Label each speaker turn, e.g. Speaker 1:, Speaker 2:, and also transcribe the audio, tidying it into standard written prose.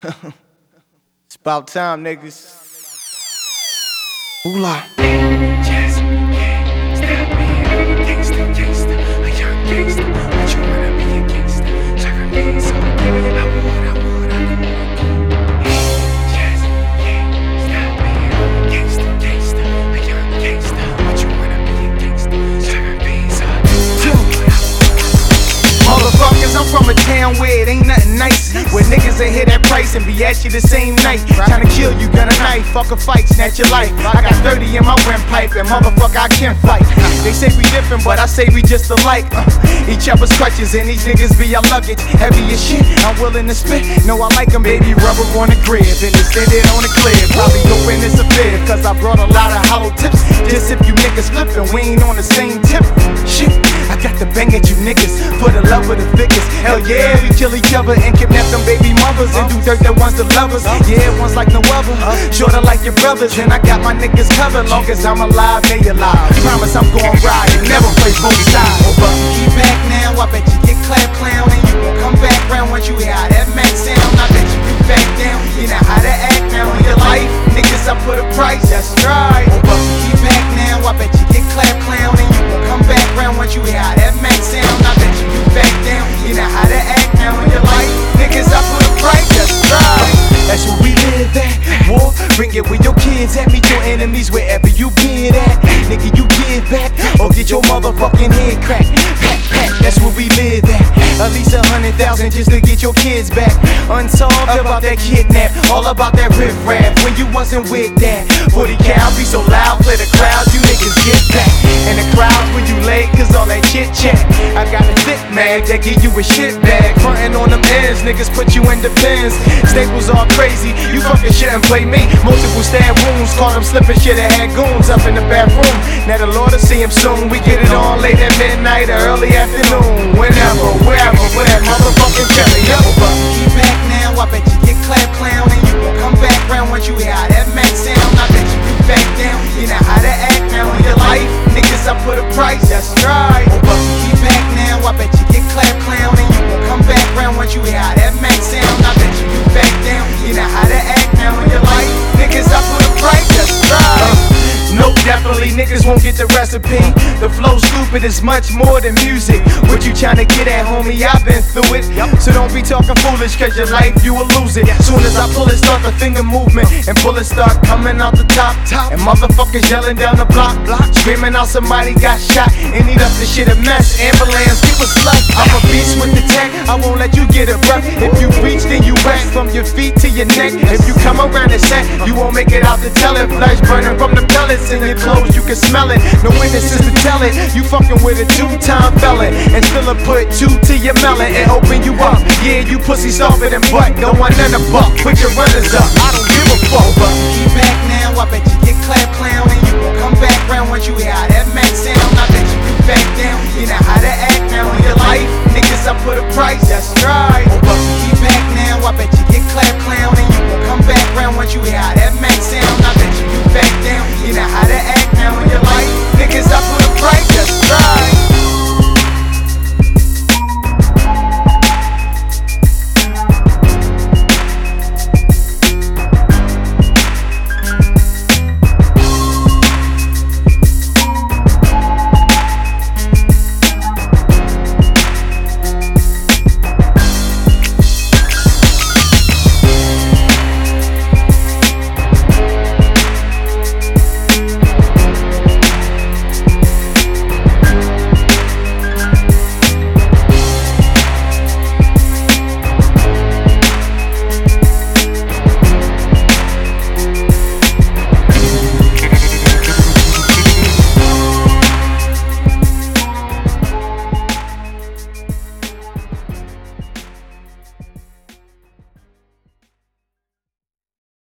Speaker 1: It's about time, niggas. Ooh-la.
Speaker 2: Yes, yeah, stop being a gangster, a young gangster. But you wanna be a gangster, sucker me so good. I would. Yes, yeah, stop being a gangster, a young gangster. But you wanna be a gangster, sucker me so good.
Speaker 1: Motherfuckers, I'm from a town where it ain't nothing nice. Where niggas ain't hit that price and be at you the same night. Tryna kill you, gun a knife, fuck a fight, snatch your life. I got 30 in my windpipe and motherfucker, I can't fight. They say we different, but I say we just alike. Each other's crutches and these niggas be our luggage. Heavy as shit, I'm willing to spit. No, I like them, baby, rubber on the crib and extended on the clear. Probably open this affair, cause I brought a lot of hollow tips. Just if you niggas flippin', we ain't on the same tip. Shit, I got to bang at you niggas for the love of the biggest. Hell yeah, we kill each other and kidnap them baby mothers and do dirt that one's the lovers. Yeah, one's like no other, shorter like your brothers. And I got my niggas covered, long as I'm alive, they alive. Promise I'm gon' ride and never play both sides. But keep back now, I bet you get clap clown and you won't come back round once you hear how that max sound. I bet you get back down, you know how to act now in your life. Niggas, I put a price, that's right. But keep back now, I bet you get clap clown and you won't come back round once you hear how that max sound. I bet you get back down, you know how to act now in your life. Niggas, I put a price, that's right. That's where we live at. War, bring it with your kids at. Meet your enemies wherever you get at. Nigga, you give back or get your motherfucking head cracked. Pat, pat, that's where we live at. At least 100,000 just to get your kids back. Unsolved about that kidnap, all about that riff rap. When you wasn't with that, 40 cal be so loud, play the crowd, you niggas get back. And the crowds when you late, cause all that chit chat. I got a thick mag that give you a shit bag. Frontin' on them ends, niggas put you in the pins. Staples all crazy, you fucking shouldn't play me. Multiple stab wounds, caught him slipping shit and had goons up in the bathroom. Now the Lord will see him soon. We get it on late at midnight or early afternoon. Whenever, wherever, for that motherfucking jelly. Yo, but keep back now, I bet you get clap clown and you won't come back round once you hear how that max sound. I bet you get back down, you know how to act now in your life. Niggas, I put a price, that's right. But keep back now, I bet you get clap clown and you won't come back round once you hear how that max sound. I bet you get back down, you know how to act now in your life. Niggas, I put a price, that's right. No, definitely niggas won't get the recipe. The flow stupid is much more than music. What you tryna get at, homie? I've been through it. So don't be talking foolish, cause your life you will lose it. Soon as I pull it, start the finger movement, and bullets start coming out the top. And motherfuckers yelling down the block, screaming out somebody got shot. And eat up the shit a mess. Ambulance, give a slut. I'm a beast with the tech, I won't let you get a breath. If you reach, then you wet from your feet to your neck. If you come around the set, you won't make it out to tell it. Flesh burning from the pellets in your clothes, you can smell it. No witnesses to tell it. You fucking with a 2-time felon and still a put 2 to your melon and open you up. Yeah, you pussy softer than butt. Don't want none of buck. Put your runners up. I don't give a fuck. But keep back now. I bet you get clap clown and you won't come back round once you hear how that max sound. I bet you get back down. You know how to act now in your life. Niggas, I put a price. That's right. But keep back now. I bet you